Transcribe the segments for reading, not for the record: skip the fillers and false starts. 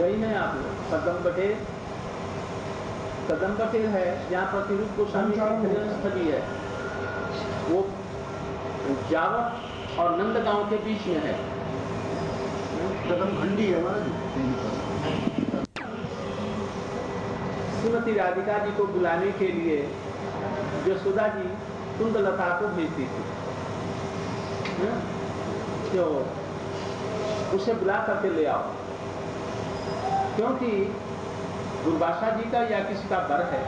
वही है आप कदम बटेर है जहाँ प्रतिरूप गोस्वामी की स्थली है, वो जावट और नंदगांव के बीच में है। कदम खंडी है महाराज। श्रीमती राधिका जी को बुलाने के लिए यशोदा जी कुंदलता को भेजती थी, तो उसे बुला करके ले आओ, क्योंकि दुर्वासा जी का या किसी का वर है,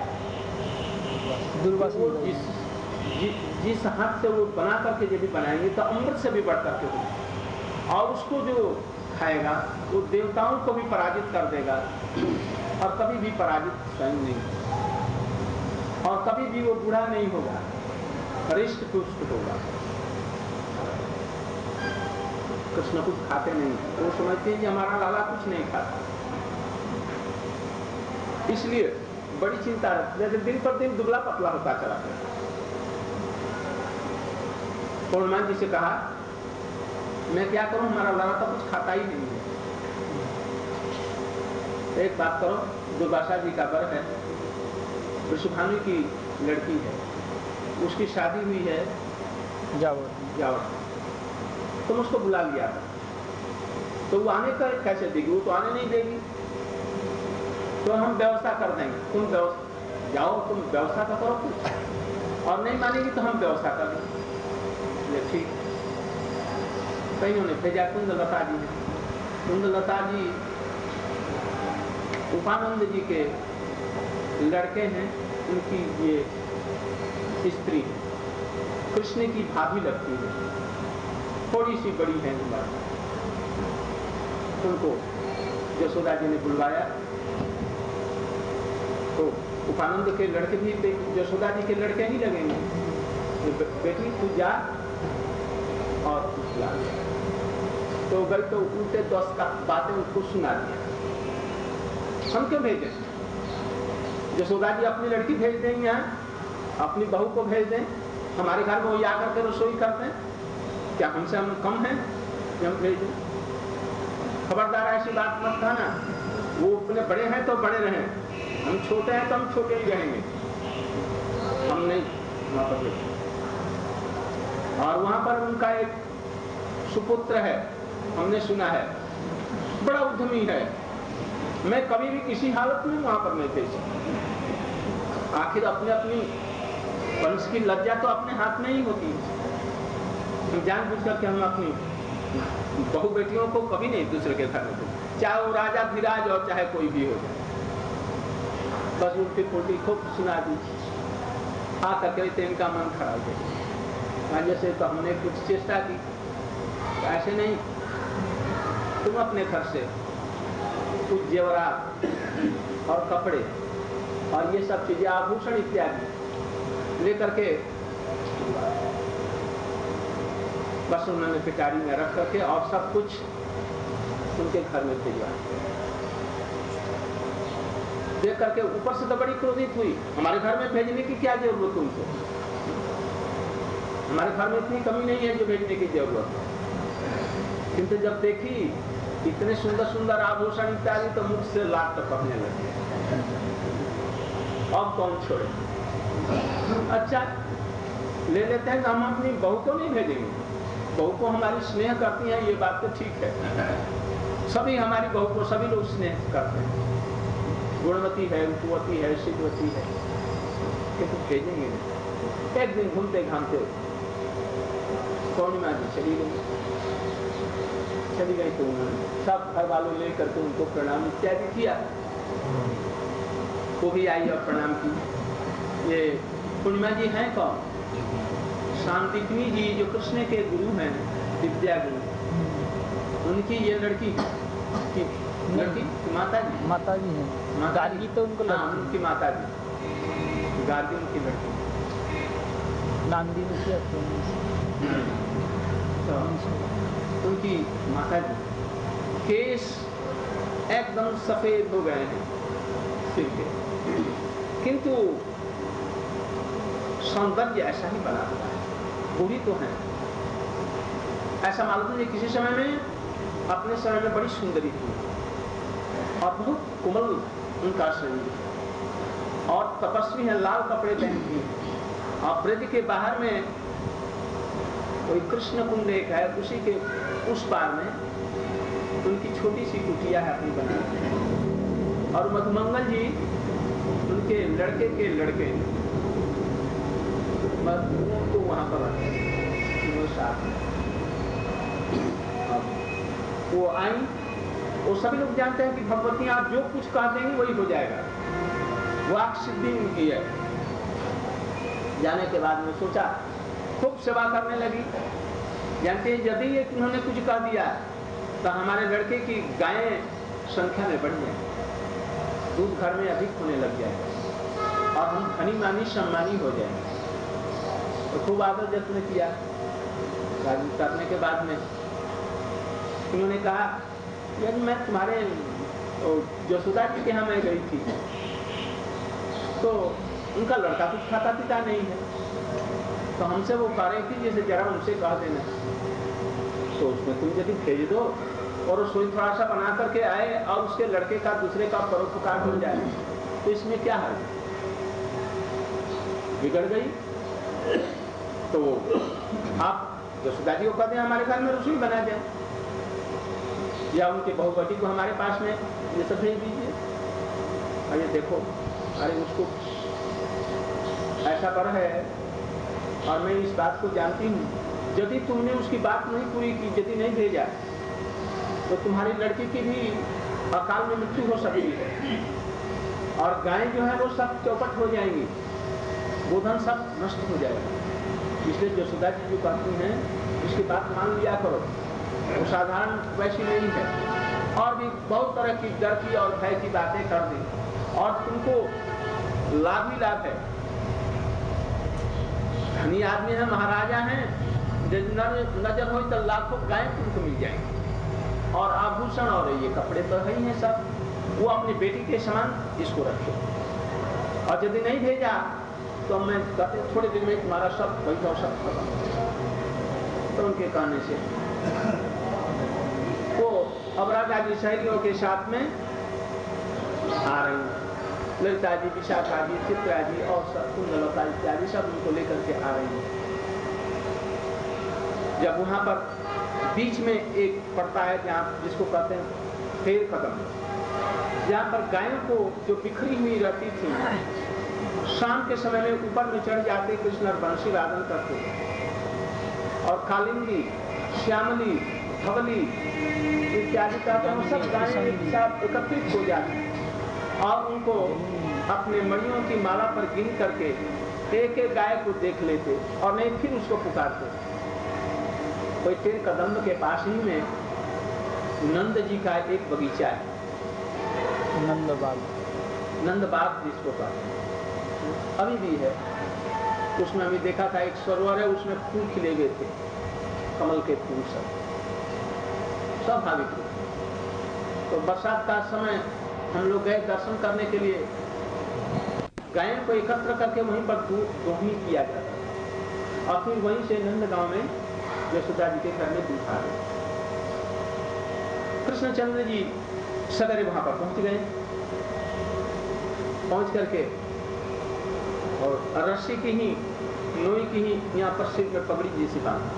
वो जिस हाथ से वो बना करके जब भी बनाएंगे तो अमृत से भी बढ़ करके हो, और उसको जो खाएगा वो देवताओं को भी पराजित कर देगा और कभी भी पराजित स्वयं नहीं, और कभी भी वो बूढ़ा नहीं होगा, हृष्ट पुष्ट होगा। कृष्ण कुछ खाते नहीं, वो समझते हैं कि हमारा लाला कुछ नहीं खाता, इसलिए बड़ी चिंता जैसे दिन पर दिन दुबला पतला होता चला गया। हनुमान जी से कहा मैं क्या करूं, हमारा लाला तो कुछ खाता ही नहीं है। एक बात करो, दुर्वासा जी का वर है, वृषभानु की लड़की है, उसकी शादी हुई है जावट, तुम उसको बुला लिया था, तो वो आने का कैसे देगी, वो तो आने नहीं देगी, तो हम व्यवस्था कर देंगे, तुम जाओ तुम व्यवस्था तो करो कुछ, और नहीं मानेगी तो हम व्यवस्था कर देंगे। ठीक, कहीं उन्होंने भेजा कुंदलता जी ने। कुंदलता जी उपानंद जी के लड़के हैं, उनकी ये स्त्री है, कृष्ण की भाभी लगती है, थोड़ी सी बड़ी है उम्र। उनको यशोदा जी ने बुलवाया, तो उपानंद के लड़के भी यशोदा जी के लड़के ही लगेंगे, बेटी तू जा और ला। तो गई तो उल्टे 10 का बातें उनको सुना दिया। हम क्यों भेजें, यशोदा जी अपनी लड़की भेज देंगे, यहाँ अपनी बहू को भेज दें, हमारे घर में वो आकर के रसोई करते हैं, क्या हमसे हम कम हैं कि हम भेज दें? खबरदार ऐसी बात मत कहना, वो अपने बड़े हैं तो बड़े रहें, हम छोटे हैं तो हम छोटे ही रहेंगे, हम नहीं वहां पर भेजें। और वहां पर उनका एक सुपुत्र है, हमने सुना है, बड़ा उद्यमी है, मैं कभी भी किसी हालत में वहां पर नहीं भेज सकता। आखिर अपने अपनी वंश की लज्जा तो अपने हाथ में ही होती है, जानबूझ करके हम अपनी बहु बेटियों को कभी नहीं दूसरे के घर में, चाहे वो राजा धीराज और चाहे कोई भी हो जाए, बस उल्टी पुल्टी खूब सुना दी, आ करके इनका मन खराब हो। जैसे तो हमने कुछ चेष्टा की, तो ऐसे नहीं, तुम अपने घर से कुछ जेवरात और कपड़े और ये सब चीजें, आभूषण इत्यादि लेकर के बस उन्होंने पिटारी में रख करके और सब कुछ उनके घर में भिजवा देख करके ऊपर से तो बड़ी क्रोधित हुई, हमारे घर में भेजने की क्या जरूरत उनको, हमारे घर में इतनी कमी नहीं है जो भेजने की जरूरत है। किंतु जब देखी इतने सुंदर सुंदर आभूषण इत्यादि तो मुझ से लात टपकने लगे, अब कौन छोड़े, अच्छा ले लेते हैं, हम अपनी बहू को नहीं भेजेंगे, बहू को हमारी स्नेह करती हैं, ये बात तो ठीक है, सभी हमारी बहू को सभी लोग स्नेह करते हैं, गुणवती है, रूपवती है, सिद्धवती है, किंतु भेजेंगे नहीं। एक दिन घूमते घामते पूर्णिमा जी चली गई तो उन्होंने सब घर वालों लेकर के उनको प्रणाम इत्यादि किया, वो भी आई और प्रणाम की। ये पूर्णिमा जी हैं कौन? शांतिनी जी, जो कृष्ण के गुरु हैं, विद्या गुरु, उनकी ये लड़की की माता जी हैं, गार्गी तो उनको उनकी माता जी, गार्गी उनकी लड़की, नांदी तो उनकी माता जी, केस एकदम सफेद हो गए हैं सिर के, किंतु सौंदर्य ऐसा ही बना हुआ है, बूढ़ी तो है, ऐसा मालूम है किसी समय में अपने समय में बड़ी सुंदरी थी और बहुत कोमल उनका शरीर और तपस्वी है, लाल कपड़े पहनती है। और ब्रज के बाहर में कोई कृष्ण कुंड एक है, उसी के उस पार में उनकी छोटी सी कुटिया है अपनी बनाई। और मधुमंगल जी उनके लड़के के लड़के तो वहां पर साथ वो आई। वो सभी लोग जानते हैं कि भगवती आप जो कुछ कह देंगी वही हो जाएगा, वाक सिद्धि उनकी है। जाने के बाद में सोचा, खूब सेवा करने लगी। जानते हैं यदि उन्होंने कुछ कह दिया तो हमारे लड़के की गायें संख्या में बढ़ जाए, दूध घर में अधिक होने लग जाए और हम धनी मानी सम्मानी हो जाएंगे। तो खूब आदर जत्न किया। करने के बाद में उन्होंने कहा, यानी मैं तुम्हारे जसोदा जी के यहाँ मैं गई थी तो उनका लड़का कुछ खाता पीता नहीं है, तो हमसे वो कह रही थी जैसे जरा उनसे कह देना, तो उसमें तुम यदि भेज दो और रसोई थोड़ा सा बना करके आए और उसके लड़के का दूसरे का परोपकार हो जाए तो इसमें क्या है। बिगड़ गई तो आप जसोदा जी को कहते हैं हमारे घर में रसोई बना जाए, या उनके बहुबटी को हमारे पास में ये सब भेज दीजिए। अरे देखो, अरे उसको ऐसा कर है और मैं इस बात को जानती हूँ, यदि तुमने उसकी बात नहीं पूरी की, यदि नहीं भेजा तो तुम्हारी लड़की की भी अकाल में मृत्यु हो सकती है और गायें जो है वो सब चौपट हो जाएंगी, गोधन सब नष्ट हो जाएगा। इसलिए जसोदा जी जो कहती हैं इसकी बात मान लिया करो, वो साधारण वैसी नहीं है। और भी बहुत तरह की डर की और भय की बातें कर दी और तुमको लाभ ही लाभ है। धनी आदमी है, महाराजा हैं, नजर हो तो लाखों गायें तुमको मिल जाएंगी और आभूषण और ये कपड़े तो है ही हैं सब, वो अपनी बेटी के समान इसको रखे। और यदि नहीं भेजा तो मैं थोड़े दिन में तुम्हारा सब वैभव सब खत्म। तो उनके कहने से वो अब राजा जी सहेलियों के साथ में आ रही हैं, ललिता जी, विशाखा जी, चित्रा जी और सब कुंदलता इत्यादि सब उनको लेकर के आ रही हैं। जब वहां पर बीच में एक पड़ता है जहाँ जिसको कहते हैं फेर कदम, जहाँ पर गायों को जो बिखरी हुई रहती थी शाम के समय में ऊपर में चढ़ जाते कृष्ण बंशी वादन करते और कालिंदी, श्यामली, धवली इत्यादि का सब गायें एकत्रित हो जाती और उनको अपने मणियों की माला पर गिन करके एक एक गाय को देख लेते और नहीं फिर उसको पुकारते। कोई तेर कदम के पास ही में नंद जी का एक बगीचा है, नंद बाग जिसको कहते हैं, अभी भी है। उसमें अभी देखा था एक सरोवर है, उसमें फूल खिले हुए थे, कमल के फूल सब स्वाभाविक रूप। तो बरसात का समय हम लोग गए दर्शन करने के लिए, गायों को एकत्र करके वहीं पर दोहनी किया जाता और फिर वहीं से नंदगांव में यशोदा जी के घर में दूध आ गए। कृष्णचंद्र जी सवेरे वहां पर पहुंच गए, पहुंच करके और रस्सी की ही लोई की ही यहाँ पर सिर में पगड़ी जैसी बात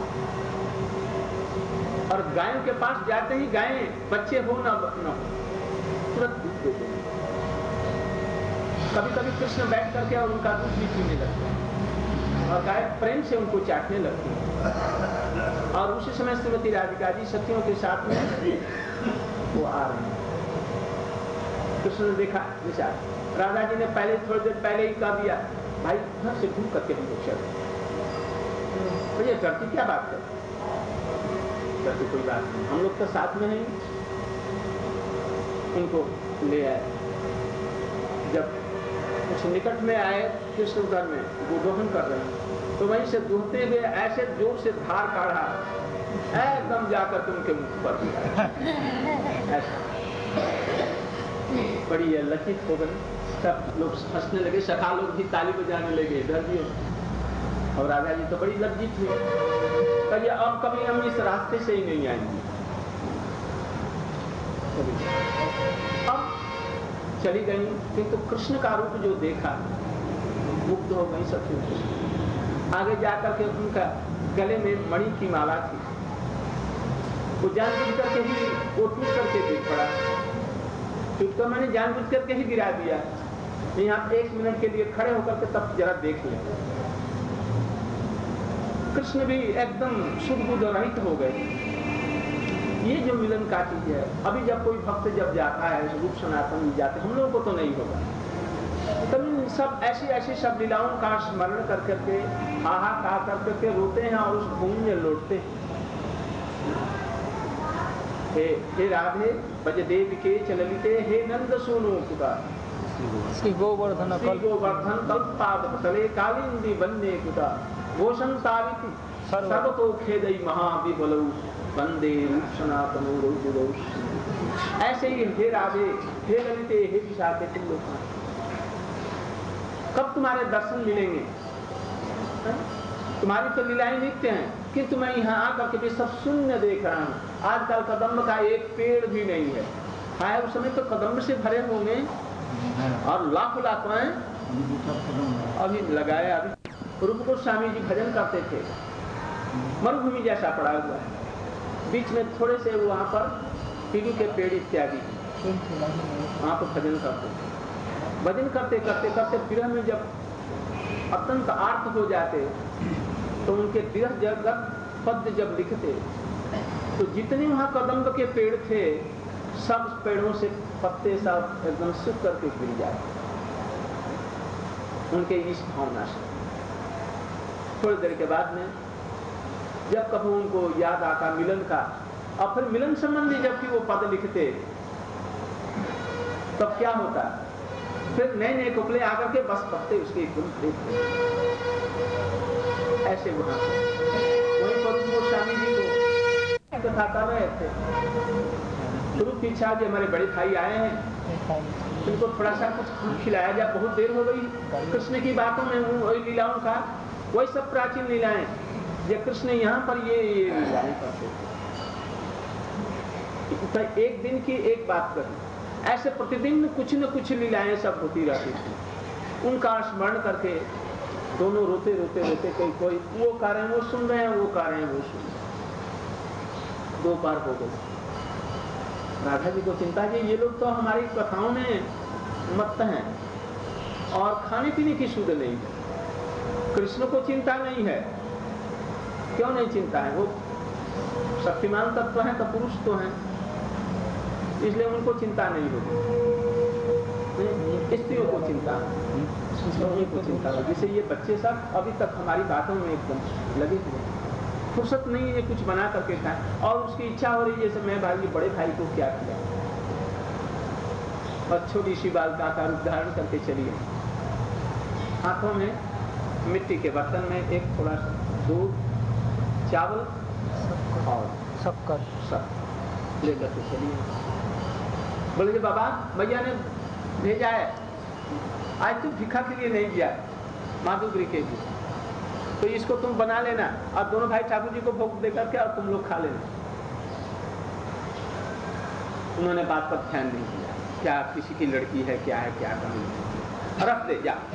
और गायों के पास जाते ही गायें बच्चे हो ना हो तुरंत दूध देते हैं। कभी कभी कृष्ण बैठ करके और उनका दूध भी पीने लगते हैं और गाय प्रेम से उनको चाटने लगती है। और उसी समय श्रीमती राधिका जी सखियों के साथ में वो आ रहे हैं। कृष्ण ने देखा विचार, राधा जी ने पहले थोड़ी देर पहले ही कह दिया भाई घर से घूम करके हम लोग चलते, तो ये डरती क्या बात है, डरती कोई बात नहीं, हम लोग तो साथ में हैं। उनको ले आए, जब कुछ निकट में आए कृष्ण घर में वो दोहन कर रहे हैं तो वहीं से दूहते हुए ऐसे जोर से धार काढ़ा एकदम जाकर उनके मुख पर ऐसा बड़ी लज्जित हो गई। सब लोग हंसने लगे, सखा लोग भी ताली बजाने लगे इधर भी, और राजा जी तो बड़ी लज्जित हुई, कहिए अब कभी हम इस रास्ते से ही नहीं आएंगे। चली गई। अब चली गई किंतु कृष्ण का रूप जो देखा मुग्ध हो गई सखी कृष्ण। आगे जाकर के उनका गले में मणि की माला थी, वो जानबूझ करके ही वो टूट करके गिर पड़ा। टूट तो मैंने जानबूझ करके ही गिरा दिया। यहाँ 1 मिनट के लिए खड़े होकर के तब जरा देख ले। कृष्ण भी एकदम शुद्ध बुद्ध रहित हो गए। ये जो मिलन का चीज है, अभी जब कोई भक्त जब जाता है रूप सनातन जाते, हम लोगों को तो नहीं होगा, तभी सब ऐसी ऐसी सब लीलाओं का स्मरण कर करके हाहाकार कर करके रोते हैं और उस भूमि में लौटते हैं। हे राधे भज देव के चललिते, हे नंद सोनो कुटा, श्री गोवर्धन कल्पाद तले कालिंदी बन्ने कुटा, घोषण ताविति सर्वतो खेदई महाविबलौ, वंदे रूप सनातनो रौद्रौ। ऐसे ही हे राधे, हे ललिते, हे विशाखे, तुम लोग कब तुम्हारे दर्शन मिलेंगे? तुम्हारी तो लीलाएं नित्य हैं, किंतु मैं यहाँ आकर के भी सब शून्य देख रहा हूँ। आजकल कदम्ब का एक पेड़ भी नहीं है। हाँ, उस समय तो कदम्ब से भरे होंगे और लाखों लाखों अभी लगाए। अभी रूप गोस्वामी जी भजन करते थे, मरुभूमि जैसा पड़ा हुआ है, बीच में थोड़े से वहाँ पर पीलू के पेड़ इत्यादि, वहाँ पर भजन करते थे। भजन करते करते करते विरह में जब अत्यंत आर्त हो जाते तो उनके विरह जगत पद्य जब लिखते तो जितने वहाँ कदम्ब के पेड़ थे सब पेड़ों से पत्ते सब एकदम सूख करके गिर जाते उनके इस भावना से। थोड़ी देर के बाद में जब कभी उनको याद आता मिलन का, और फिर मिलन संबंधी जबकि वो पद लिखते तब क्या होता, फिर नए नए कुकले आकर के बस पत्ते उसके एकदम देखते ऐसे। वहां वहीं पर गोस्वामी जी को कथा कर रहे थे, गुरु की इच्छा जो हमारे बड़े भाई आए हैं उनको थोड़ा सा कुछ खिलाया जाए, बहुत देर हो गई कृष्ण की बातों में, वही लीलाओं का, वही सब प्राचीन लीलाएं जो कृष्ण यहाँ पर ये लीलाएं करते थे। एक दिन की एक बात करी, ऐसे प्रतिदिन कुछ न कुछ लीलाएं सब होती रहती थी। उनका स्मरण करके दोनों रोते रोते रोते, कोई वो कह रहे हैं वो सुन रहे हैं, वो कह रहे हैं वो सुन रहे हैं। 2 बार हो गए। राधा जी को चिंता कि ये लोग तो हमारी कथाओं में मत्त हैं और खाने पीने की सुध नहीं है। कृष्ण को चिंता नहीं है। क्यों नहीं चिंता है? वो शक्तिमान तत्व है, तो पुरुष तो है, इसलिए उनको चिंता नहीं होगी। स्त्रियों को चिंता, को चिंता होगी। जैसे ये बच्चे सब अभी तक हमारी बातों में एकदम लगे हुए, फुर्सत नहीं है कुछ बना करके खाएं, और उसकी इच्छा हो रही है जैसे मैं भाई बड़े भाई को क्या किया, बस छोटी सी बालिका का रूप धारण करके चलिए। हाथों में मिट्टी के बर्तन में एक थोड़ा सा दूध, चावल और शक्कर लेकर के चलिए। बोले जी बाबा भैया ने भेजा है, आज तुम भिक्षा के लिए नहीं गया माधुगरी के लिए, तो इसको तुम बना लेना और दोनों भाई ठाकुर जी को भोग देकर के और तुम लोग खा लेना। उन्होंने बात पर ध्यान नहीं दिया, क्या किसी की लड़की है, क्या है, क्या कमी है, रख दे जा,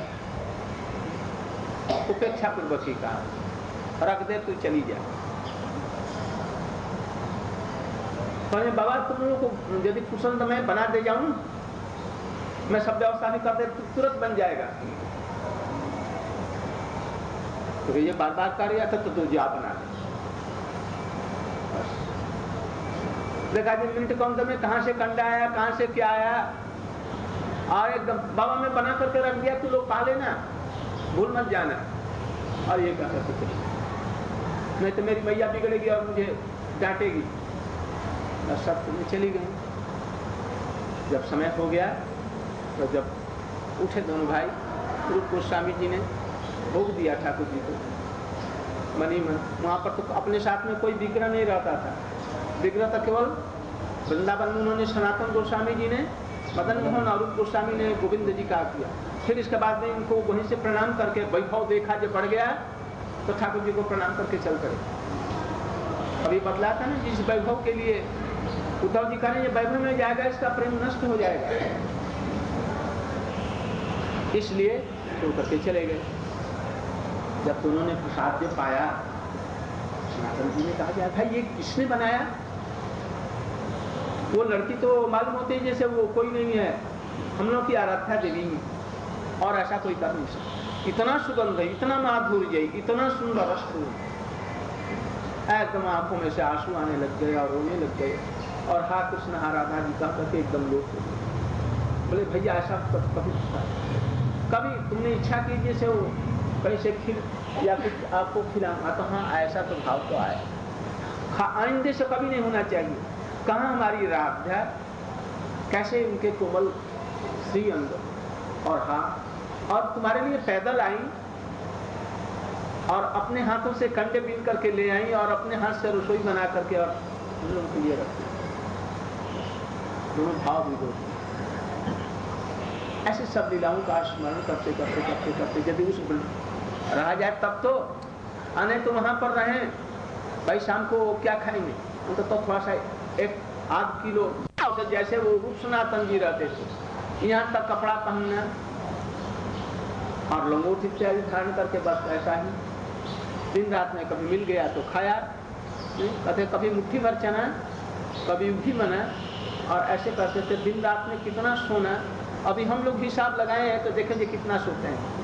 उपेक्षा पूर्वक ही कहा, रख दे तू चली जा। तो बाबा तुम लोगों को यदि पसंद मैं बना दे जाऊं, मैं सब व्यवस्था भी कर दे, तुरंत बन जाएगा। तो ये बार बार कर रहा था, तो तू जा बना दे। देखा जी मिनट काउंटर में कहां से कंडा आया, कहां से क्या आया, और एकदम बाबा में बना करके रख दिया, तू लोग खा लेना, भूल मत जाना। और ये कहता था नहीं तो मेरी मैया बिगड़ेगी और मुझे डांटेगी। सब में चली गई। जब समय हो गया तो जब उठे दोनों भाई, रूप गोस्वामी जी ने भोग दिया ठाकुर जी को मनी मन। वहाँ पर तो अपने साथ में कोई विग्रह नहीं रहता था, विग्रह तो केवल वृंदावन में उन्होंने सनातन गोस्वामी जी ने, मदन मोहन और रूप गोस्वामी ने गोविंद जी का किया। फिर इसके बाद में इनको वहीं से प्रणाम करके वैभव देखा जब बढ़ गया तो ठाकुर जी को प्रणाम करके चल पड़े। अभी बतलाता ना जिस वैभव के लिए उद्धव जी कह रहे हैं वैभव में जाएगा इसका प्रेम नष्ट हो जाएगा, इसलिए छोड़ करके चले गए। जब तो उन्होंने प्रसाद जो पाया, सनातन जी ने कहा जाए भाई ये किसने बनाया? वो लड़की तो मालूम होती है जैसे वो कोई नहीं है, हम लोग की आराध्या देवी और ऐसा कोई कर नहीं सकता। इतना सुगंध है, इतना माधुर्य, इतना सुंदर रस, एकदम आंखों में से आंसू आने लग गए और रोने लग गए और हा कृष्ण हा राधा जी कह करके एकदम लोग बोले भैया ऐसा कभी तुमने इच्छा की जैसे वो कहीं से खिल या कुछ आपको खिलाऊंगा? तो हाँ ऐसा तो भाव तो आया, आइंदे से कभी नहीं होना चाहिए। कहाँ हमारी राधा, कैसे उनके कोमल श्री अंग और हाँ, और तुम्हारे लिए पैदल आई और अपने हाथों से कंडे बीन करके ले आई और अपने हाथ से रसोई बना करके और हम लोगों के लिए रखी। दोनों भाव भी दो। ऐसे सब लीलाओं का स्मरण करते करते करते करते यदि उस रहा जाए तब तो, आने तो वहां पर रहे भाई शाम को क्या खाएंगे, तो थोड़ा सा 1-8 किलो जैसे वो रूप सनातन जी रहते थे, यहाँ तक कपड़ा पहनना और लंगोटी इत्यादि धारण करके बस ऐसा ही दिन रात में कभी मिल गया तो खाया, कहते कभी मुट्ठी भर चना, कभी उठी बना, और ऐसे करते थे। दिन रात में कितना सोना, अभी हम लोग हिसाब लगाए हैं तो देखेंगे कितना सोते हैं।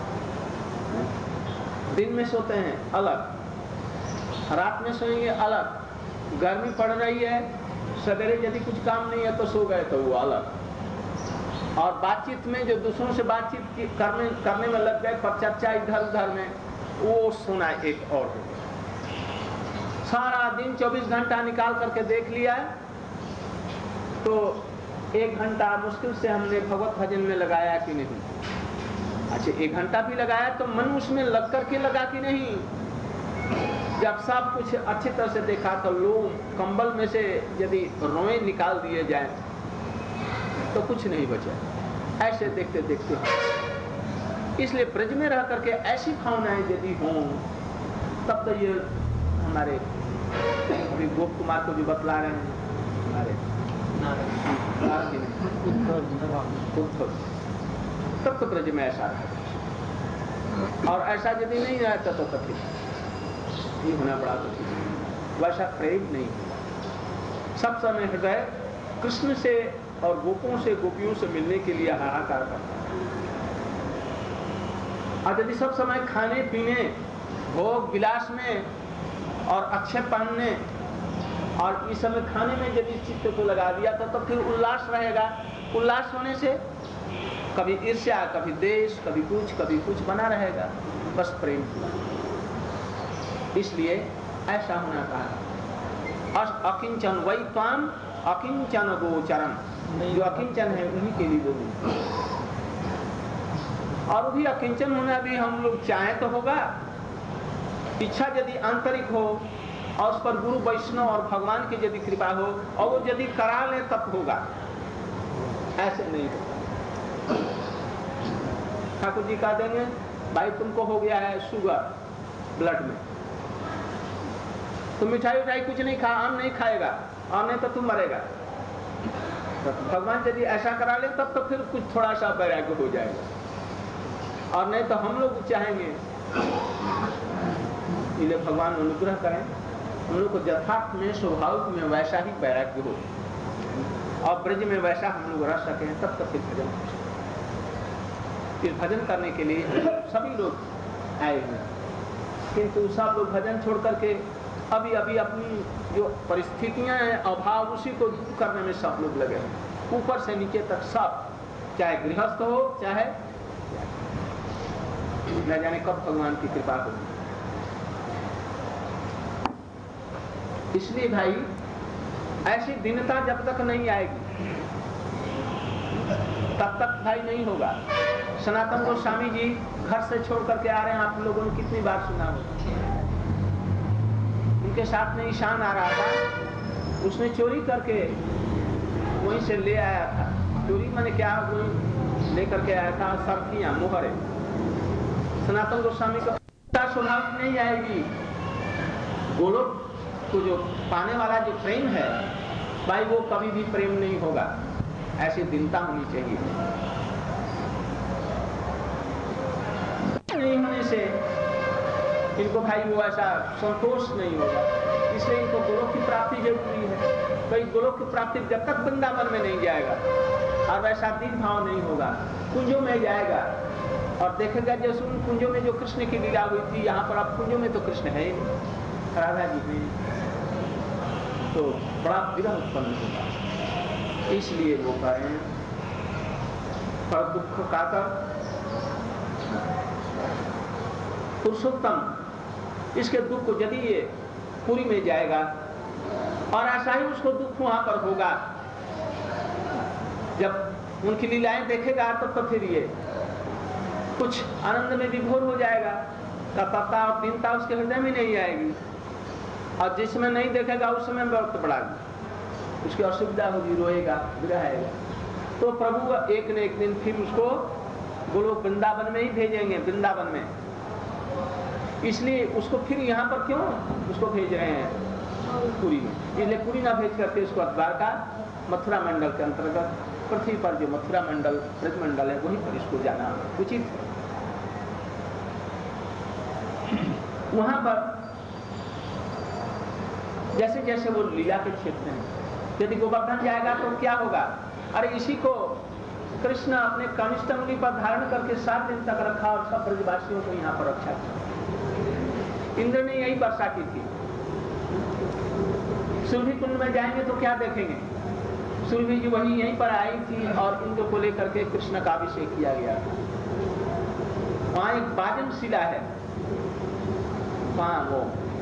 दिन में सोते हैं अलग, रात में सोएंगे अलग, गर्मी पड़ रही है सवेरे यदि कुछ काम नहीं है तो सो गए तो वो अलग, और बातचीत में जो दूसरों से बातचीत करने में लग गए पर चर्चा इधर उधर में, वो सोना एक और हो गया। सारा दिन 24 घंटा निकाल करके देख लिया तो 1 घंटा मुश्किल से हमने भगवत भजन में लगाया कि नहीं। अच्छा 1 घंटा भी लगाया तो मन उसमें लग करके लगा कि नहीं। जब सब कुछ अच्छी तरह से देखा तो लोग कंबल में से यदि रोए निकाल दिए जाए तो कुछ नहीं बचा। ऐसे देखते देखते, इसलिए ब्रज में रह करके ऐसी भावनाएं यदि हों तब तो ये हमारे अभी गोप कुमार को भी बतला रहे हैं हमारे तब तो ब्रज में ऐसा रहा, और ऐसा यदि नहीं रहता तो कठिन ये होना बड़ा कठिन। वैसा प्रेम नहीं हुआ। सब समय हृदय कृष्ण से और गोपों से गोपियों से मिलने के लिए हाहाकार करता है। और यदि सब समय खाने पीने भोग विलास में और अच्छे पहनने और इस समय खाने में यदि चित्त को लगा दिया तो फिर उल्लास रहेगा। उल्लास होने से कभी ईर्ष्या, कभी देश, कभी कुछ बना रहेगा। बस प्रेम हुआ। इसलिए ऐसा होना कहा अकिंचन वै त्वाम अकिंचन गोचरम, जो अकिंचन है उन्हीं के लिए बोलूं, और भी अकिंचन होना भी हम लोग चाहें तो होगा। इच्छा यदि आंतरिक हो और उस पर गुरु वैष्णव और भगवान की यदि कृपा हो और वो यदि करा ले तब होगा, ऐसे नहीं होगा। ठाकुर जी कह देंगे भाई तुमको हो गया है शुगर ब्लड में, तुम मिठाई उठाई कुछ नहीं खा, आम नहीं खाएगा और नहीं तो तुम मरेगा। तो भगवान यदि ऐसा करा ले तब तो फिर कुछ थोड़ा सा वैराग्य हो जाएगा, और नहीं तो हम लोग चाहेंगे इसलिए भगवान अनुग्रह करें हम लोग को यथार्थ में स्वाभाविक में वैसा ही वैराग्य हो और ब्रज में वैसा हम लोग रह सकें, तब तक फिर भजन हो सके। फिर भजन करने के लिए सभी लोग आए हुए, किंतु सब लोग भजन छोड़ करके अभी अभी अपनी जो परिस्थितियां हैं अभाव उसी को दूर करने में सब लोग लगे हैं, ऊपर से नीचे तक सब, चाहे गृहस्थ हो चाहे न जाने कब भगवान की कृपा हो। इसलिए भाई ऐसी दीनता जब तक नहीं आएगी तब तक भाई नहीं होगा। सनातन गोस्वामी जी घर से छोड़ करके आ रहे हैं, आप लोगों ने कितनी बार सुना होगा। उनके साथ में ईशान आ रहा था, उसने चोरी करके वहीं से ले आया था। चोरी मैंने क्या, वही ले करके आया था सर्फियां मोहरे। सनातन गोस्वामी का स्वभाव नहीं आएगी। गोलोक को जो पाने वाला जो प्रेम है भाई वो कभी भी प्रेम नहीं होगा, ऐसी दीनता होनी चाहिए। नहीं होने से इनको भाई वो ऐसा संतोष नहीं होगा, इसलिए इनको गोलोक की प्राप्ति जरूरी है। भाई गोलोक की प्राप्ति जब तक वृंदावन में नहीं जाएगा और वैसा दीन भाव नहीं होगा, कुंजों में जाएगा और देखेगा जैसे उन कुंजों में जो कृष्ण की लीला हुई थी, यहाँ पर अब कुंजों में तो कृष्ण है ही नहीं, राधा जी में, तो बड़ा विरह उत्पन्न होगा। इसलिए वो कहें पर दुख कातर पुरुषोत्तम, इसके दुख को यदि ये पुरी में जाएगा और ऐसा ही उसको दुख वहां पर होगा, जब उनकी लीलाएं देखेगा तो फिर ये कुछ आनंद में विभोर हो जाएगा, तपता और दीनता उसके हृदय में नहीं आएगी, और जिसमें नहीं देखेगा उस समय वक्त बढ़ाएगा, उसकी असुविधा होगी, रोएगा, विरहाएगा। तो प्रभु एक न एक दिन फिर उसको गोलोक वृंदावन में ही भेजेंगे, वृंदावन में। इसलिए उसको फिर यहाँ पर क्यों उसको भेज रहे हैं पुरी में, इसलिए पुरी ना भेज करके उसको द्वारका मथुरा मंडल के अंतर्गत पृथ्वी पर जो मथुरा मंडल ब्रज मंडल है वहीं पर इसको जाना उचित। वहां पर जैसे जैसे वो लीला के क्षेत्र हैं, यदि गोवर्धन जाएगा तो क्या होगा, अरे इसी को कृष्ण अपने कनिष्ठ अंगुली पर धारण करके 7 दिन तक रखा और सब ब्रजवासियों को यहाँ पर रक्षा किया। इंद्र ने यही वर्षा की थी। सुरभि कुंड में जाएंगे तो क्या देखेंगे, सुरभि जी वही यहीं पर आई थी और इंद्र को लेकर के कृष्ण का अभिषेक किया गया था। वहां एक बाजन शिला है, वहां वो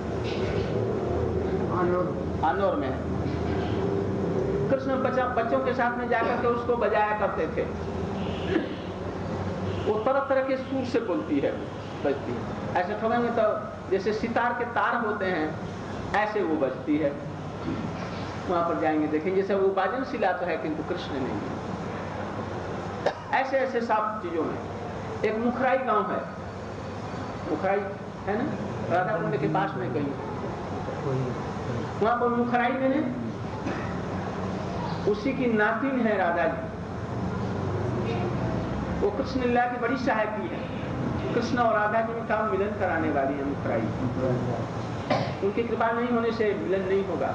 आनौर में है। कृष्ण बच्चों के साथ में जाकर के उसको बजाया करते थे। वो तरह तरह के सुर से बोलती है, बजती है। ऐसे ठोकेंगे तो जैसे सितार के तार होते हैं, ऐसे वो बजती है। वहां पर जाएंगे देखेंगे, जैसे वो बाजन शिला तो है किंतु कृष्ण नहीं है। ऐसे ऐसे सब चीजों में एक मुखराई गांव है, मुखराई है ना, राधा कुंड के पास में कहीं, वहां पर मुखराई में उसी की नातिन है राधा जी। वो कृष्ण लीला की बड़ी सहायकी है। कृष्ण और राधा जी का मिलन कराने वाली है मुखराई। उनकी कृपा नहीं होने से मिलन नहीं होगा।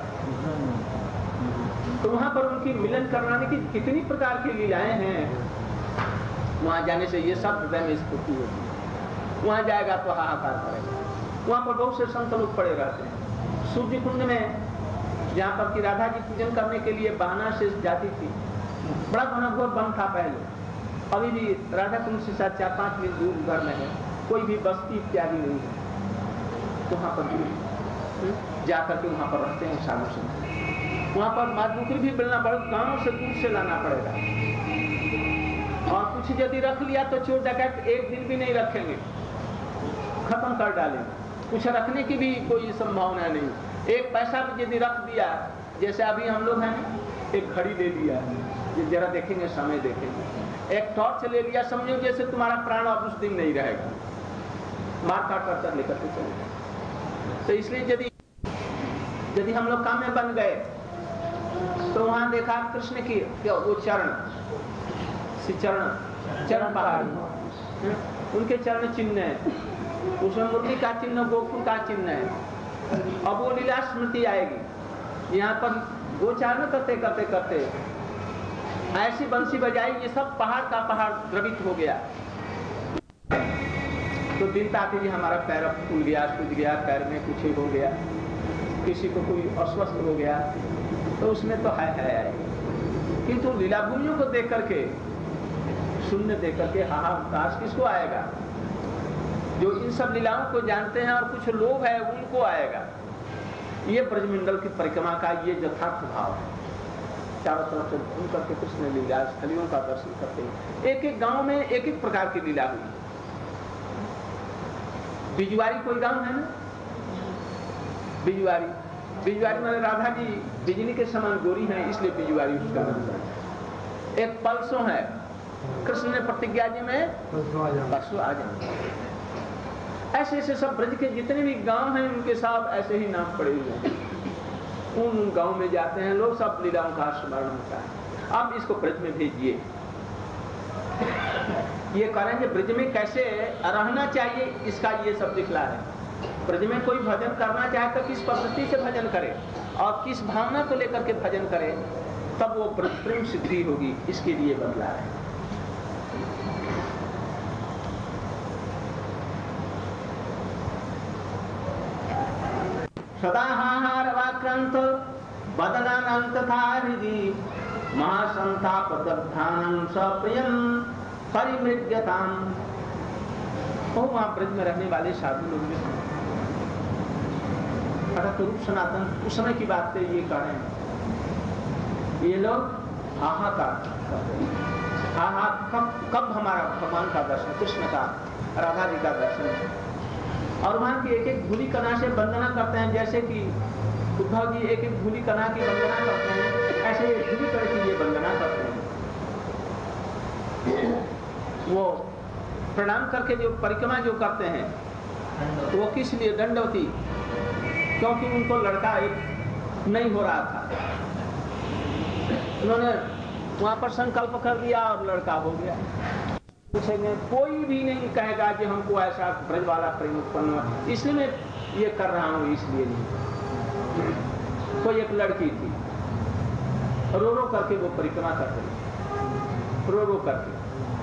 तो वहां पर उनकी मिलन कराने की कितनी प्रकार की लीलाएं हैं, वहां जाने से ये सब हृदय में स्फूर्ति होती है। वहां जाएगा तो हाहाकार करेगा। वहां पर बहुत से संत लोग पड़े रहते हैं। सूर्य कुंड में जहाँ पर की राधा जी पूजन करने के लिए बहाना से जाती थी, बड़ा घनघोर वन था पहले, अभी भी राधा कुंड से 4-5 मील दूर घर में है, कोई भी बस्ती इत्यादि नहीं है। तो वहाँ पर जाकर के वहाँ पर रहते हैं सालों से। वहाँ पर माधुकरी भी मिलना पड़ेगा, गाँव से दूर से लाना पड़ेगा। और कुछ यदि रख लिया तो चोर डकैत एक दिन भी नहीं रखेंगे, खत्म कर डालेंगे। कुछ रखने की भी कोई संभावना नहीं। एक पैसा भी यदि रख दिया, जैसे अभी हम लोग हैं, एक घड़ी ले लिया, ये जरा देखेंगे, समय देखेंगे, एक टॉर्च ले लिया, समझो जैसे तुम्हारा प्राण अब उस दिन नहीं रहेगा, मार काट कर लेकर के चले। तो इसलिए यदि हम लोग काम में बन गए तो वहां देखा कृष्ण की वो चरण पहाड़ी, उनके चरण चिन्ह है, उसमें मुरली का चिन्ह, गोकुल का चिन्ह है। अब वो लीला स्मृति आएगी। यहाँ पर गोचारण करते करते करते ऐसी बंसी बजाई, ये सब पहाड़ का पहाड़ द्रवित हो गया। तो दिन ताकि जी हमारा पैर फूल गया, सूज गया, पैर में कुछ ही हो गया, किसी को कोई अस्वस्थ हो गया, तो उसमें तो है। किंतु लीला भूमियों को देख करके, शून्य देख करके हाहाकार किसको आएगा? जो इन सब लीलाओं को जानते हैं और कुछ लोग हैं उनको आएगा। ये ब्रजमंडल की परिक्रमा का ये यथार्थ भाव है। चारों तरफ से घूम करके कृष्ण लीला स्थलियों का दर्शन करते हैं। एक एक गांव में एक एक प्रकार की लीला हुई। बिजवारी कोई गांव है ना, बिजवारी में राधा जी बिजली के समान गोरी हैं, इसलिए बिजवारी उसका नाम है। एक पलसों है, कृष्ण ने प्रतिज्ञा जी में परसों आ जाए। ऐसे ऐसे सब ब्रज के जितने भी गांव हैं उनके साथ ऐसे ही नाम पड़े हुए हैं। उन गांव में जाते हैं लोग, सब लीलाओं का स्मरण होता है। अब इसको ब्रज में भेजिए, ये करेंगे ब्रज में कैसे रहना चाहिए, इसका ये सब दिखला है। ब्रज में कोई भजन करना चाहे तो किस पद्धति से भजन करे और किस भावना को लेकर के भजन करे, तब वो प्रेम सिद्धि होगी, इसके लिए बदला है। सदा हाहारवाक्रांत बदनानां तथा हृदि महासंतापदग्धानं सप्रियं परिमृग्यताम्। तो वहां ब्रज में रहने वाले साधु लोग भी रूप सनातन उस समय की बात है, ये कह रहे हैं, ये लोग हाहाकार करते हैं। हाहा कब हमारा भगवान का दर्शन, कृष्ण का, राधा जी का दर्शन, और वहां की एक एक धूली कणा से वंदना करते हैं। जैसे कि उद्धव जी एक एक धूली कणा की वंदना करते हैं, ऐसे धूली कण की ये वंदना करते हैं। वो प्रणाम करके जो परिक्रमा जो करते हैं, वो किस लिए दंडवती, क्योंकि उनको लड़का एक नहीं हो रहा था, उन्होंने वहां पर संकल्प कर दिया और लड़का हो गया। पूछेंगे, कोई भी नहीं कहेगा कि हमको ऐसा ब्रज वाला प्रेम उत्पन्न हुआ, इसलिए मैं ये कर रहा हूँ, इसलिए नहीं। कोई एक लड़की थी, रो रो करके वो परिक्रमा कर रही, रो रो करके,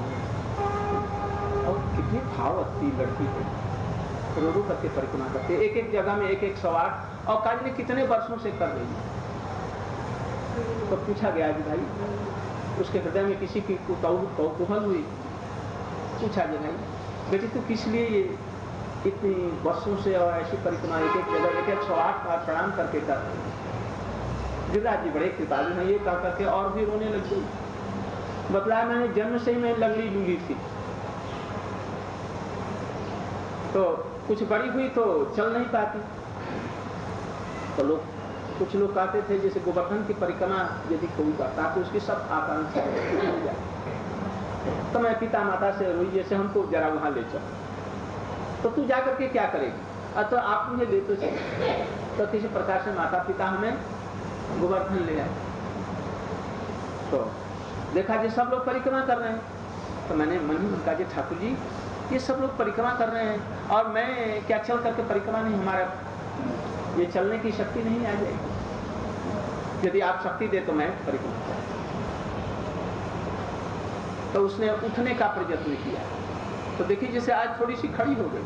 और कितनी भाववती लड़की थी, रो रो करके परिक्रमा करते, एक एक जगह में एक एक सवार, और काज ने कितने वर्षों से कर रही। तो पूछा गया कि भाई, उसके हृदय में किसी की कौतूहल हुई, पूछा जी भाई बेटी तू किस लिए ये इतनी वर्षों से और ऐसी परिक्रमा एक एक जगह 108 बार प्रणाम करके कर। गिरिराज जी बड़े कृपालु हैं, ये कह करके और भी रोने लग गई। बतलाया, मैंने जन्म से ही मैं लंगड़ी लूली थी, तो कुछ बड़ी हुई तो चल नहीं पाती। तो लोग, कुछ लोग कहते थे जैसे गोवर्धन की परिक्रमा यदि कोई करता तो उसकी सब आकांक्षा हो जाए, तो मैं पिता माता से रोई, जैसे हमको जरा वहां ले चल, तो तू जाकर के क्या करेगी, तो आप मुझे ले तो चले। तो किसी प्रकार से माता पिता हमें गोवर्धन ले आए, तो देखा जी सब लोग परिक्रमा कर रहे हैं, तो मैंने मन ही मन कहा, ठाकुर जी ये सब लोग परिक्रमा कर रहे हैं और मैं क्या चल करके परिक्रमा नहीं, हमारा ये चलने की शक्ति नहीं आ जाएगी, यदि आप शक्ति दे तो मैं परिक्रमा करूं। तो उसने उठने का प्रयत्न किया, तो देखिए जैसे आज थोड़ी सी खड़ी हो गई,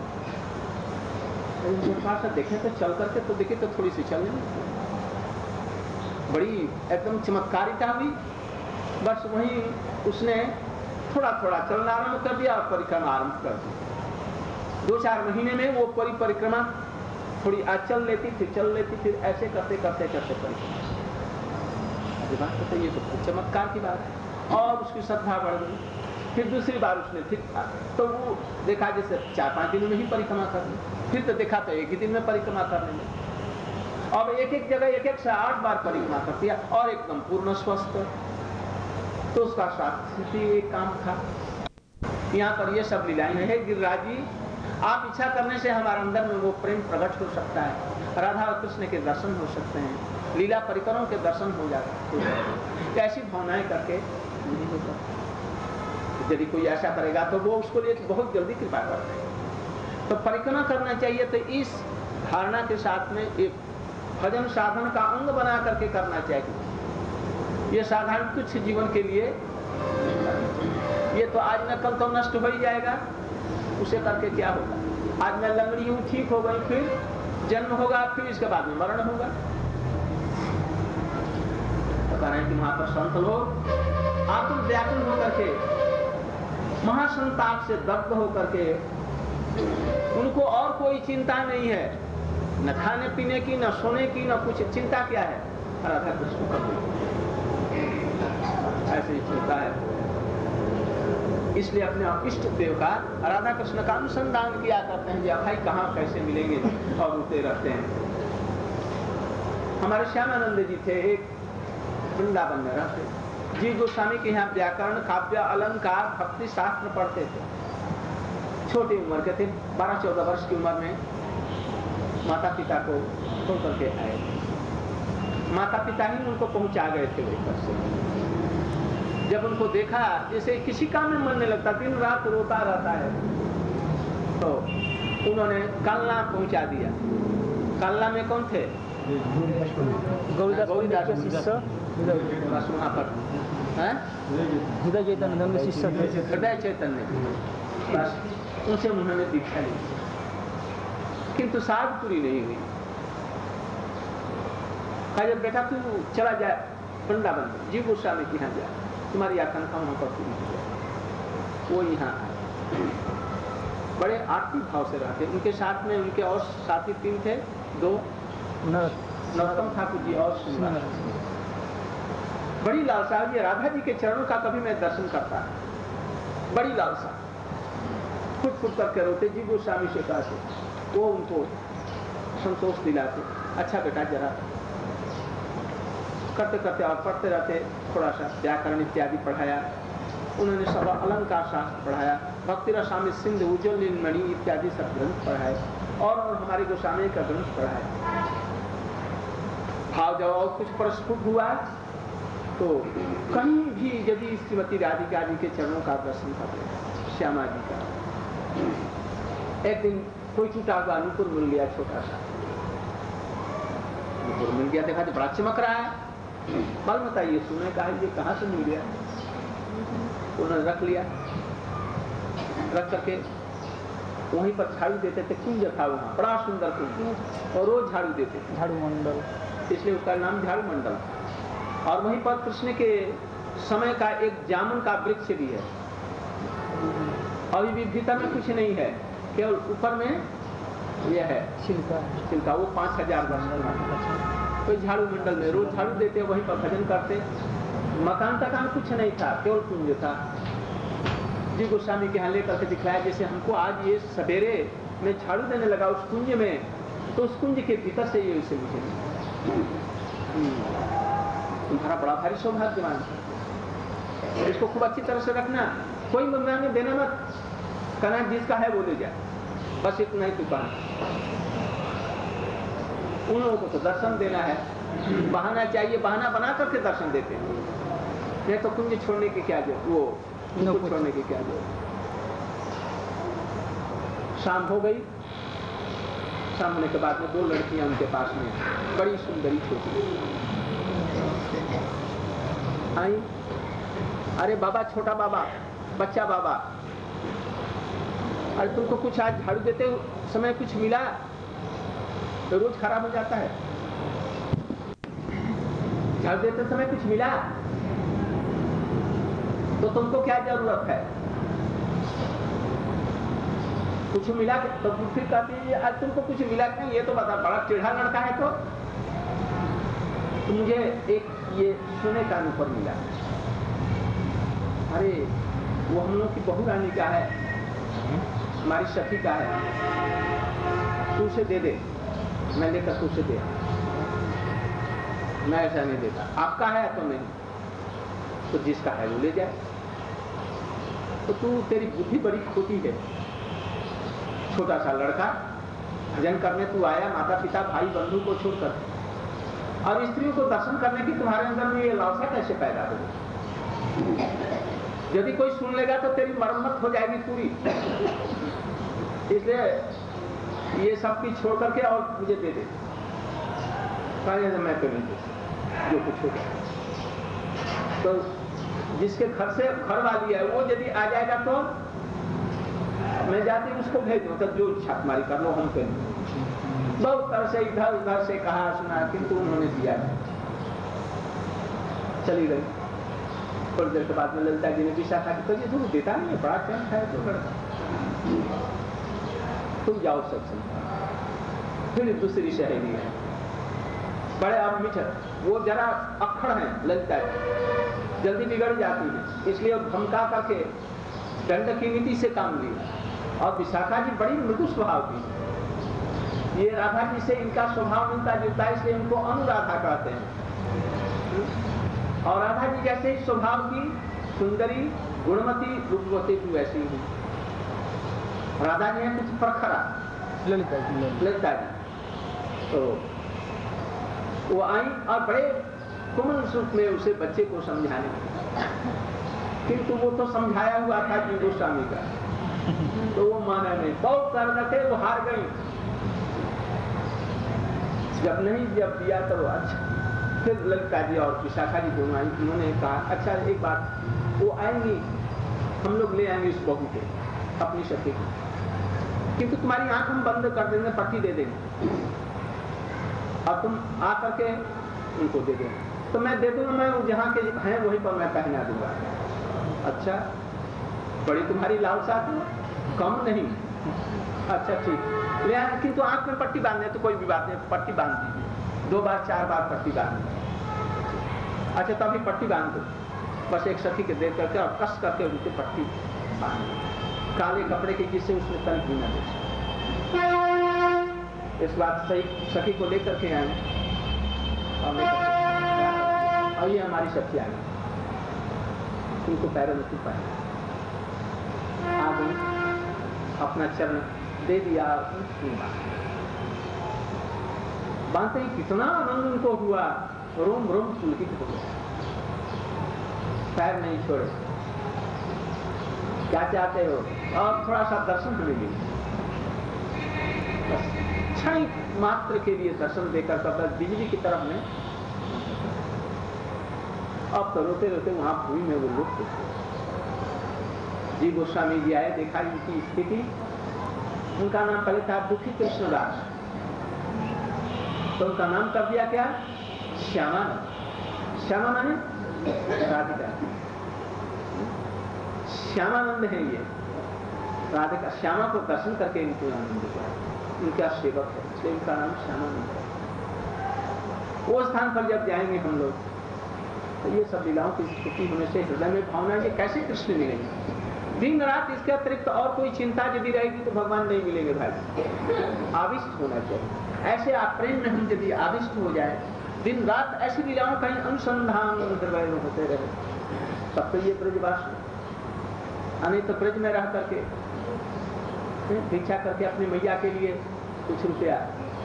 तो देखे तो चल करके, तो देखे तो थोड़ी सी चलने लगी, बड़ी एकदम चमत्कारिता हुई। बस वहीं उसने थोड़ा थोड़ा चलना आरंभ कर दिया और परिक्रमा आरंभ कर दी। 2-4 महीने में वो परिक्रमा थोड़ी आज चल लेती, फिर चल लेती, फिर ऐसे करते करते करते परिक्रमा। बात तो ये तो चमत्कार की बात है। और उसकी श्रद्धा बढ़ गई। फिर दूसरी बार उसने फिर तो वो देखा जैसे 4-5 दिनों में ही परिक्रमा कर ली, फिर तो देखा तो एक ही दिन में परिक्रमा करने लगे। अब एक एक जगह 1-1 से 8 बार परिक्रमा कर दिया और एकदम पूर्ण स्वस्थ। तो उसका साथ एक काम था। यहाँ पर ये सब लीलाएं हैं। गिरिराज जी, आप इच्छा करने से हमारे अंदर में वो प्रेम प्रकट हो सकता है, राधा और कृष्ण के दर्शन हो सकते हैं, लीला परिकरों के दर्शन हो जाते हैं। ऐसी भावनाएं करके नहीं होता। यदि कोई ऐसा करेगा तो वो उसको लिए बहुत जल्दी कृपा करते हैं। तो परिक्रमा करना चाहिए, तो इस धारणा के साथ में एक भजन साधन का अंग बना करके करना चाहिए। ये साधारण तुच्छ जीवन के लिए ये तो आज न कल तो नष्ट हो ही जाएगा, उसे करके क्या होगा। आज मैं लंगड़ी हूँ, ठीक हो गई, फिर जन्म होगा, फिर इसके बाद में मरण होगा। पता नहीं कि वहां पर संत लोग आकुल व्याकुल होकर के, महासंताप से दग्ध होकर के, उनको और कोई चिंता नहीं है, न खाने पीने की, न सोने की, न कुछ। चिंता क्या है? राधा कृष्ण का ऐसी चिंता है। इसलिए अपने इष्ट देव का, राधा कृष्ण का अनुसंधान किया करते हैं, या भाई कहाँ कैसे मिलेंगे, और उठते रहते हैं। हमारे श्यामानंद जी थे, एक वृंदावन में रहते। जी गोस्वामी के यहाँ व्याकरण, काव्य, अलंकार, भक्ति शास्त्र पढ़ते थे। छोटी उम्र के थे, 12-14 वर्ष की उम्र में माता पिता को छोड़ करके आए। माता पिता ही उनको पहुंचा गए थे लेकर से। जब उनको देखा जैसे किसी काम में मन नहीं लगता, दिन रात रोता रहता है, तो उन्होंने कालना पहुंचा दिया। कालना में कौन थे? गौरीदास के शिष्य बस वहाँ पर हृदय चैतन्य के शिष्य थे। हृदय चैतन्य, बस उनसे उन्होंने दीक्षा ली, किंतु साध पूरी नहीं हुई। कहा जब बेटा तू चला जाए वृंदावन, जीव गोस्वामी के यहाँ जा, तुम्हारी आकांक्षा वहां पर पूरी हो जाए। वो यहाँ आए, बड़े आरती भाव से रहते। उनके साथ में उनके और साथी 3 थे, 2 नरोत्तम ठाकुर जी और सुंदर। बड़ी लालसा, ये राधा जी के चरणों का कभी मैं दर्शन करता, बड़ी लालसा, फुट फुट करके रोते। जीव गोस्वामी से कहते, वो उनको संतोष दिलाते, अच्छा बेटा जरा करते करते और पढ़ते रहते। थोड़ा सा व्याकरण इत्यादि पढ़ाया उन्होंने, सब अलंकार शास्त्र पढ़ाया, भक्ति रसामृत सिंधु, उज्ज्वल नीलमणि इत्यादि सब ग्रंथ पढ़ाए, और हमारे गोस्वामी का ग्रंथ पढ़ाया। भाव जब और कुछ प्रस्फुट हुआ तो कहीं भी यदि श्रीमती राधिका जी के चरणों का दर्शन करते, श्यामा जी का। एक दिन कोई टूटा हुआ अनुपुर मिल गया, छोटा सा अनुपुर मिल गया, देखा तो बड़ा चमक रहा है। बाल बताइए, सुने कहा ये कहाँ से मिल गया? उन्होंने रख लिया, रख करके वहीं पर झाड़ू देते थे। कुंज था वहाँ, बड़ा सुंदर कुंज, और रोज झाड़ू देते थे, झाड़ू मंडल, इसलिए उसका नाम झाड़ू मंडल। और वहीं पर कृष्ण के समय का एक जामुन का वृक्ष भी है। अभी भी भीतर में कुछ नहीं है, केवल ऊपर में यह है छिलका। वो 5000 वर्ष पुराना। कोई झाड़ू मंडल में रोज झाड़ू देते, वहीं पर भजन करते। मकान तकान कुछ नहीं था, केवल कुंज था। जी गोस्वामी के यहाँ लेकर के दिखलाया, जैसे हमको आज ये सवेरे में झाड़ू देने लगा उस कुंज में, तो उस कुंज के भीतर से ये उसे मुझे तुम्हारा बड़ा भारी सौभाग्यवान है, इसको खूब अच्छी तरह से रखना, कोई मंगना में देना मत, कहना जिसका है वो ले जाए, बस इतना ही दुकान। उन लोगों को तो दर्शन देना है, बहाना चाहिए, बहाना बना करके दर्शन देते हैं। ये तो कुंज छोड़ने की क्या जरूरत, वो छोड़ने की क्या जरूरत। शाम हो गई, शाम होने के बाद में 2 लड़कियां उनके पास में, बड़ी सुंदरी छोटी आई। अरे बाबा, छोटा बाबा, बच्चा बाबा, अरे तुमको कुछ आज झाड़ू देते समय कुछ मिला? तो रोज खराब हो जाता है, झाड़ू देते समय कुछ मिला तो तुमको क्या जरूरत है? कुछ मिला तो फिर कहती है आज तुमको कुछ मिला क्यों? ये तो बता, बड़ा टेढ़ा लड़का है तो मुझे एक ये सोने का अनुपर मिला। अरे वो हम लोग की बहू रानी का है, हमारी सखी का है, तू उसे दे दे। मैं लेकर तू उसे दे, मैं ऐसा नहीं देता, आपका है तो नहीं, तो जिसका है वो ले जाए। तो तू, तेरी बुद्धि बड़ी खोटी है। छोटा सा लड़का भजन करने तू आया, माता पिता भाई बंधु को छोड़कर, और स्त्रियों को दर्शन करने की तुम्हारे अंदर में ये लालसा कैसे पैदा हो? यदि कोई सुन लेगा तो तेरी मरम्मत हो जाएगी पूरी। इसलिए ये सब की छोड़ करके और मुझे दे दे। मैं तो नहीं दे, जो कुछ हो जाए। तो जिसके घर से घर वाली है वो यदि आ जाएगा तो मैं जाती उसको भेज दूँ, तब जो इच्छा तुम्हारी कर लो, हम पे बहुत तरह से इधर उधर से कहा सुना, किंतु उन्होंने दिया नहीं। चली गई। थोड़ी देर के बाद में ललिता जी ने विशाखा की, तो ये तुम देता नहीं है, बड़ा चैन है तो लड़का, तुम जाओ सत्संग। फिर दूसरी सहेली है, बड़े आप मीठर, वो जरा अक्खड़ है ललिता जी, जल्दी बिगड़ जाती है, इसलिए धमका करके दंड की नीति से काम लिया। और विशाखा जी बड़ी मृदु स्वभाव की, ये राधा जी से इनका स्वभाव मिलता जुलता है, इसलिए इनको अनुराधा कहते हैं। और राधा जी जैसे ही स्वभाव की सुंदरी, गुणवती, रूपवती भी वैसी ही। राधा जी है कुछ प्रखरा, ललिता जी। तो वो आई और बड़े कोमल रूप में उसे बच्चे को समझाने लगी, किंतु वो तो समझाया हुआ था जी गोस्वामी का, तो वो माना नहीं, बहुत कर रखे, वो हार गई। जब दिया तो अच्छा, फिर ललिता जी और विशाखा जी दोनों आई, उन्होंने कहा अच्छा एक बात, वो आएंगी, हम लोग ले आएंगे इस बहू को, अपनी सखी को, किंतु तुम्हारी आंख हम बंद कर देंगे, पट्टी दे देंगे और तुम आकर के उनको दे देंगे, तो मैं दे दूंगा, मैं जहाँ के हैं वहीं पर मैं पहना दूंगा। अच्छा, बड़ी तुम्हारी लालसा तो कम नहीं, अच्छा ठीक ले आए, किंतु आंख में पट्टी बांधने तो कोई भी बात नहीं, पट्टी बांध दीजिए, 2 बार 4 बार पट्टी बांध। अच्छा तभी पट्टी बांध दो, बस एक सखी के दे करके और कस करके उनकी पट्टी बांध, काले कपड़े की, जिससे उसने तन भी न दे। इस बात सही सखी को लेकर के आए और ये हमारी सखी आ गई, उनको पैरों में छुपा आ गई, अपना चरण दे दिया, बांधते ही कितना आनंद उनको हुआ, रोम रोम पुलकित हो गया, पैर नहीं छोड़े। क्या चाहते हो? और थोड़ा सा दर्शन तो मिले, क्षण मात्र के लिए दर्शन देकर तब बिजली की तरफ में, अब तो रोते रोते वहां भूमि में वो लुप्त। जी गोस्वामी जी आए, देखा इनकी स्थिति, उनका नाम पहले था दुखी कृष्णदास, तो उनका नाम कर दिया क्या? श्यामा। श्यामा माने राधिका, श्यामानंद है ये राधिका। श्यामा को दर्शन करके इनको आनंद हुआ, उनका सेवक है, इसलिए उनका नाम श्यामानंद है। वो स्थान पर जब जाएंगे हम लोग, तो ये सब लीलाओं की स्थिति होने से हृदय में भावना है कैसे कृष्ण मिलेंगे। दिन रात इसके अतिरिक्त और कोई चिंता यदि रहेगी तो भगवान नहीं मिलेंगे भाई। आविष्ट होना चाहिए, ऐसे आप प्रेम में हम यदि आविष्ट हो जाए, दिन रात ऐसी लीलाओं का अनुसंधान हृदय में होते रहे, तब तो ये ब्रजवास नहीं तो ब्रज में रह करके भिक्षा करके अपनी मैया के लिए कुछ रुपया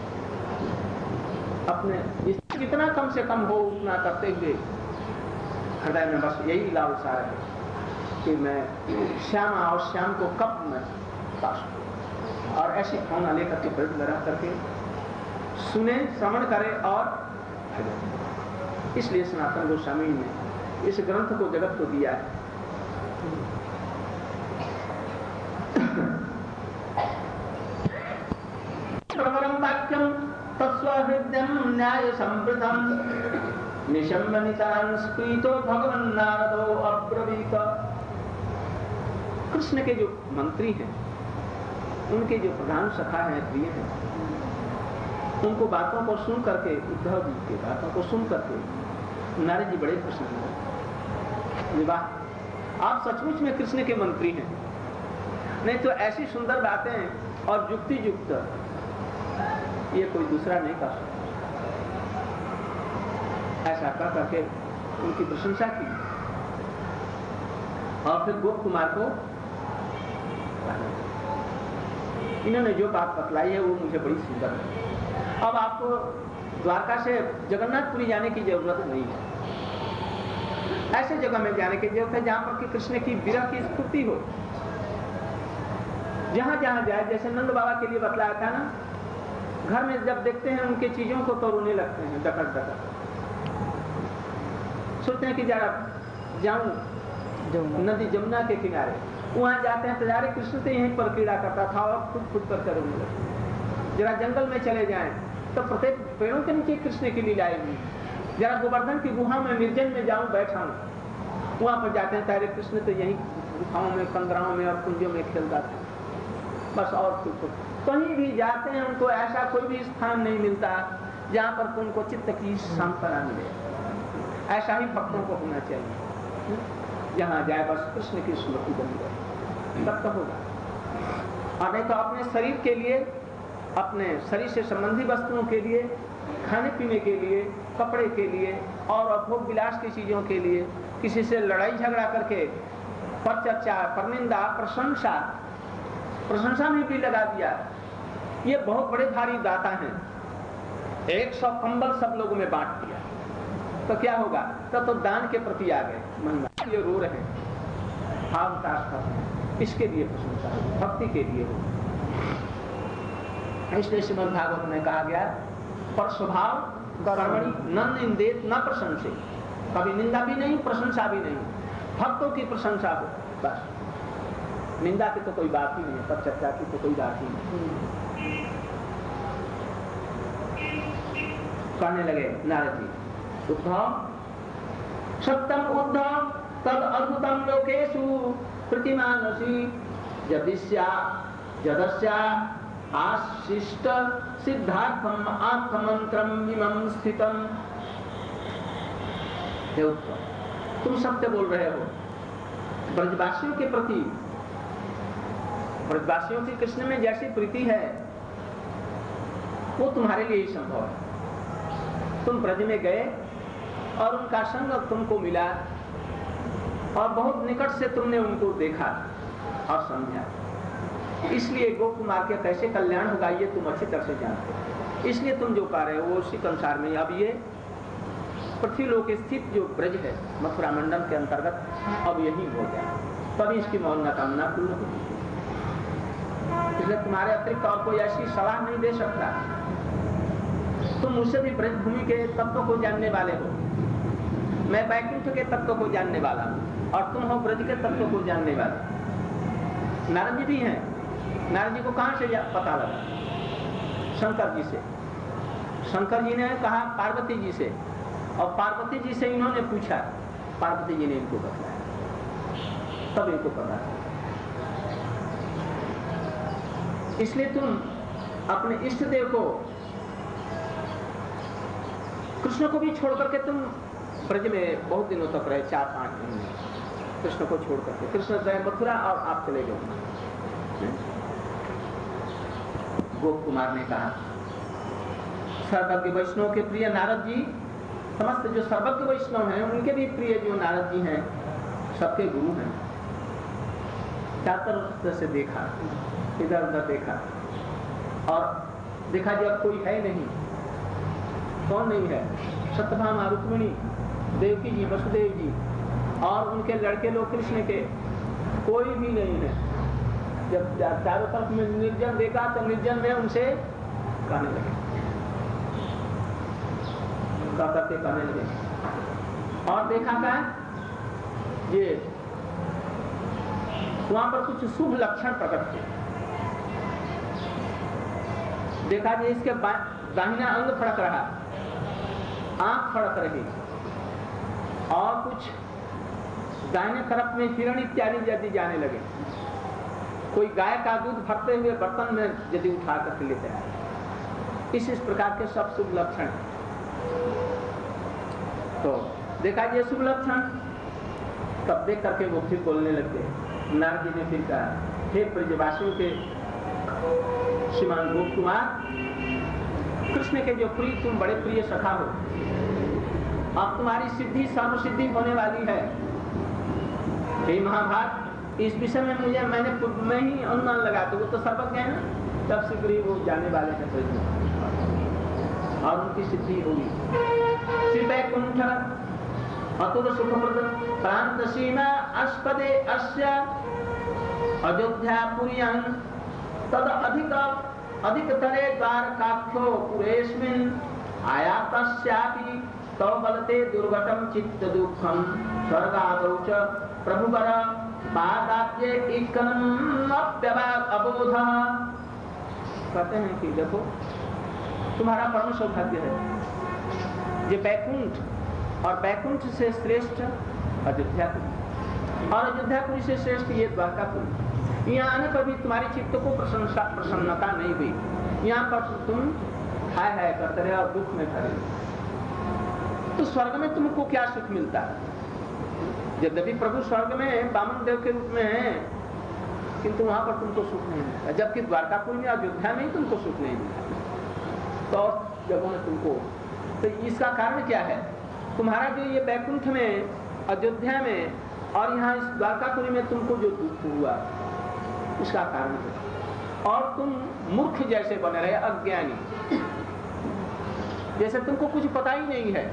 अपने जितना कम से कम हो उतना करते हुए हृदय में बस यही लालसा है कि मैं श्यामा और श्याम को कब मैं पा सकूं, और ऐसी भावना लेकर के ब्रज में रह करके सुने, श्रवण करे और इसलिए सनातन गोस्वामी ने इस ग्रंथ को जगत को दिया है। प्रवरम वाक्यम तत्स्वहृदयम न्याय संप्रतम निशम्बनितान स्पीतो भगवन् नारदो अब्रवीत। कृष्ण के जो मंत्री हैं, उनके जो प्रधान सखा हैं, प्रिय हैं, उनको बातों को सुन करके, उद्धव जी की बातों को सुन करके नारद जी बड़े प्रसन्न हुए। विवाह आप सचमुच में कृष्ण के मंत्री हैं, नहीं तो ऐसी सुंदर बातें और युक्ति युक्त ये कोई दूसरा नहीं कर सकता। ऐसा कर करके उनकी प्रशंसा की और फिर गोप कुमार को इन्होंने जो बात बतलाई है वो मुझे बड़ी सुंदर है। अब आपको द्वारका से जगन्नाथपुरी जाने की जरूरत नहीं है, ऐसे जगह में जाने की जरूरत है जहां पर कि कृष्ण की विरह की स्फूर्ति हो। जहां जहां जाए, जैसे नंद बाबा के लिए बतलाया था ना, घर में जब देखते हैं उनके चीजों को तो रोने लगते हैं, डकट डकट सोचते हैं कि जरा जाऊं नदी जमुना के किनारे, वहां जाते हैं तो जारे कृष्ण से यहीं पर क्रीड़ा करता था और खुद खुद कर रोने लगते। जरा जंगल में चले जाएं तो प्रत्येक पेड़ों के नीचे कृष्ण की लीलाएं हुई। जरा गोवर्धन की गुहा में निर्जन में जाऊं, बैठा हूं, वहां पर जाते हैं तारे कृष्ण तो यहीं गुफाओं में, कंदराओं में और कुंजों में खेलता था, बस। और कहीं भी जाते हैं उनको ऐसा कोई भी स्थान नहीं मिलता जहां पर उनको चित्त की सांत्वना मिले। ऐसा ही भक्तों को होना चाहिए, जहां जाए बस कृष्ण की स्मृति बनी रहे, तब तो होगा। और नहीं तो अपने शरीर के लिए, अपने शरीर से संबंधी वस्तुओं के लिए, खाने पीने के लिए, कपड़े के लिए और भोग विलास की चीजों के लिए किसी से लड़ाई झगड़ा करके परचर्चा, परनिंदा, प्रशंसा में भी लगा दिया। ये बहुत बड़े भारी दाता हैं, 100 कंबल सब लोगों में बांट दिया, तो क्या होगा? तो दान के प्रति आ गए मन में, ये रो रहे हैं, भाव विकास कर रहे हैं, इसके लिए प्रशंसा हो, भक्ति के लिए हो। इसलिए श्रीमद् भागवत में कहा गया, पर स्वभाव कर्मणि न निंदेत न प्रशंसे, कभी निंदा भी नहीं, प्रशंसा भी नहीं, भक्तों की प्रशंसा हो बस। निंदा की तो कोई बात ही नहीं, पर चर्चा की तो कोई बात ही नहीं। कहने लगे नारद जी, उद्धव सत्यम उद्धव तद अद्भुतम लोकेषु प्रतिमानसि जदस्या आशिष्ट सिद्धार्थम आत्ममंत्रम इमं स्थितम। हे उद्धव, तुम सत्य बोल रहे हो। ब्रजवासियों के प्रति, ब्रजवासियों की कृष्ण में जैसी प्रीति है वो तुम्हारे लिए ही संभव है। तुम ब्रज में गए और उनका संग तुमको मिला और बहुत निकट से तुमने उनको देखा और समझा, इसलिए गोप कुमार के कैसे कल्याण होगा ये तुम अच्छी तरह से जानते हो। इसलिए तुम जो पा रहे हो वो उसी अनुसार में अब ये पृथ्वीलोक स्थित जो ब्रज है मथुरा मंडल के अंतर्गत अब यही हो गया, तभी इसकी मनोकामना पूर्ण होगी। इसलिए तुम्हारे अतिरिक्त और कोई ऐसी सलाह नहीं दे सकता। तुम मुझसे भी ब्रज भूमि के तत्व को जानने वाले हो, मैं वैकुंठ के तत्व को जानने वाला हूँ और तुम हो ब्रज के तत्व को जानने वाले। नारद जी भी हैं, नारद जी को कहां से पता लगा? शंकर जी से। शंकर जी ने कहा पार्वती जी से, और पार्वती जी से इन्होंने पूछा, पार्वती जी ने इनको बताया, तब इनको पता चला। इसलिए तुम अपने इष्ट देव को, कृष्ण को भी छोड़ करके तुम ब्रज में बहुत दिनों तक रहे, 4-5 महीने कृष्ण को छोड़ करके। कृष्ण गए मथुरा और आप चले गए। गोप कुमार ने कहा, सर्वज्ञ वैष्णव के प्रिय नारद जी, समस्त जो सर्वज्ञ वैष्णव हैं उनके भी प्रिय जो नारद जी हैं, सबके गुरु हैं। चातर से देखा, इधर उधर देखा और देखा जब कोई है नहीं। कौन नहीं है? सत्यभामा, रुक्मिणी, देवकी जी, वसुदेव जी और उनके लड़के लोग कृष्ण के, कोई भी नहीं है। जब चारों तरफ में निर्जन देखा तो निर्जन में उनसे कहने लगे, कहने लगे। और देखा क्या ये वहां पर कुछ शुभ लक्षण प्रकट थे। देखा जी इसके दाहिना अंग फड़क रहा, आंख फड़क रही और कुछ दाहिने तरफ में हिरण इत्यादि यदि जाने लगे, कोई गाय का दूध भरते हुए बर्तन में यदि उठा करके लेते हैं, इस प्रकार के सब शुभ लक्षण। तो देखा ये शुभ लक्षण, तब देख करके वो फिर बोलने लगते। नारद जी ने फिर कहा, हे ब्रजवासियों के श्रीमान गोप कुमार, कृष्ण के जो प्रिय, तुम बड़े प्रिय सखा हो, अब तुम्हारी सिद्धि सर्व सिद्धि होने वाली है। हे महाभाग, इस विषय में मैंने पूर्व में ही अनुमान लगा, तो वो तो सर्वज्ञ है ना, तब शीघ्र ही वो जाने वाले हैं और उनकी सिद्धि होगी। श्री वैकुंठ अतुल सुखप्रद प्रांत सीमा अस्पदे अस्य अयोध्यापुर्यां तद अधिकतरे द्वारकाख्यो पुरेस्मिन् आयातस्यापि तव बलते दुर्घटम चित्त दुःखम स्वर्गादौ च प्रभुवर पादाब्जे एकनम अबोध। कहते हैं कि देखो तुम्हारा परम सौभाग्य है, ये बैकुंठ और बैकुंठ से श्रेष्ठ अयोध्यापुरी और अयोध्यापुरी से श्रेष्ठ ये द्वारकापुरी। यहाँ आने पर भी तुम्हारी चित्त को प्रसन्नता नहीं हुई, यहाँ पर तुम हाय हाय करते रहे और दुख में खड़े। तो स्वर्ग में तुमको क्या सुख मिलता है? यद्यपि प्रभु स्वर्ग में वामन देव के रूप में है, किंतु वहां पर तुमको सुख नहीं मिलता, जबकि द्वारकापुरी में अयोध्या में ही तुमको सुख नहीं मिलता, तो जगहों में तुमको। तो इसका कारण क्या है? तुम्हारा जो ये बैकुंठ में, अयोध्या में और यहाँ इस द्वारकापुरी में तुमको जो दुख हुआ, इसका कारण है। और तुम मूर्ख जैसे बने रहे, अज्ञानी। जैसे तुमको कुछ पता ही नहीं है।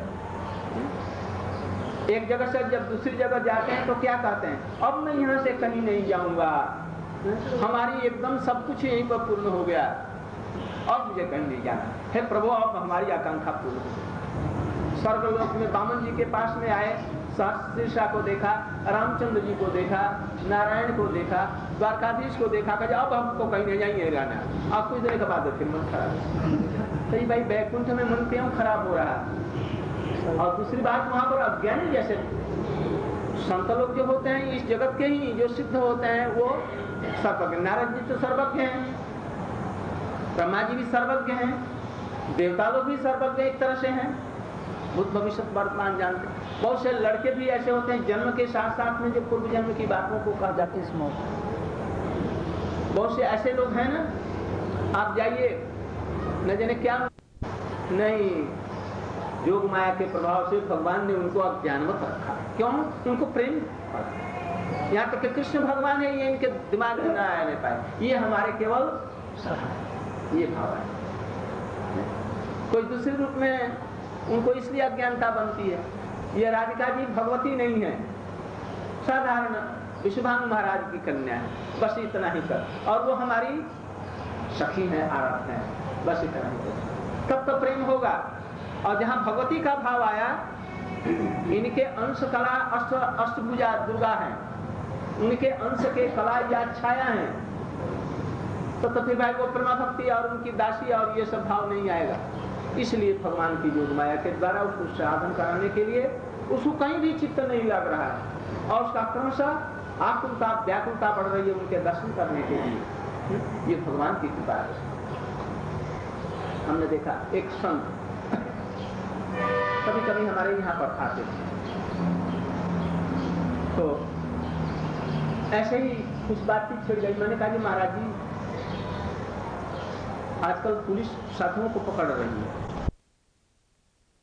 एक जगह से जब दूसरी जगह जाते हैं तो क्या कहते हैं, अब मैं यहाँ से कहीं नहीं जाऊंगा, हमारी एकदम सब कुछ यहीं पर पूर्ण हो गया, अब मुझे कहीं नहीं जाना है प्रभु, अब हमारी आकांक्षा पूर्ण हो। स्वर्गलोक में वामन जी के पास में आए, शीर्षा को देखा, रामचंद्र जी को देखा, नारायण को देखा, द्वारकाधीश को देखा, कहा अब हमको कहीं नहीं जाएंगे रहना। आप कुछ देर के बाद फिर मन खराब, सही भाई बैकुंठ में मन क्यों खराब हो रहा है। और दूसरी बात वहां पर अज्ञानी जैसे संत लोग जो होते हैं इस जगत के ही जो सिद्ध होते हैं वो सर्वज्ञ, नारद जी तो सर्वज्ञ हैं, ब्रह्मा जी भी सर्वज्ञ हैं, देवता लोग भी सर्वज्ञ एक तरह से हैं, भूत भविष्य वर्तमान जानते हैं। बहुत से लड़के भी ऐसे होते हैं जन्म के साथ साथ में जो पूर्व जन्म की बातों को कहा जाती है इसमें, बहुत से ऐसे लोग हैं ना, आप जाइए न जाने क्या नहीं, योग माया के प्रभाव से भगवान ने उनको अज्ञानवत रखा। क्यों? उनको प्रेम, यहाँ तक कि कृष्ण भगवान है ये इनके दिमाग में ना आने पाए, ये हमारे केवल ये भाव है। कोई दूसरे रूप में उनको इसलिए अज्ञानता बनती है, ये राधिका जी भगवती नहीं है, साधारण विश्वभानु महाराज की कन्या है, बस इतना ही कर, और वो हमारी सखी है, आराधना है, बस इतना ही कर, तब तो प्रेम होगा। और जहां भगवती का भाव आया, इनके अंश कला अष्टभुजा दुर्गा है, उनके अंश के कला या छाया है, तो फिर भाई वो प्रेमा भक्ति और उनकी दासी और ये सब भाव नहीं आएगा। इसलिए भगवान की योग माया के द्वारा उसको साधन कराने के लिए उसको कहीं भी चित्त नहीं लग रहा है, और उसका क्रमशः आकुलता व्याकुलता बढ़ रही है उनके दर्शन करने के लिए। ये भगवान की कृपा है। हमने देखा एक संत कभी कभी हमारे यहाँ पर आते थे, तो ऐसे ही कुछ बातचीत छिड़ गई। मैंने कहा कि महाराज जी आजकल पुलिस साधुओं को पकड़ रही है,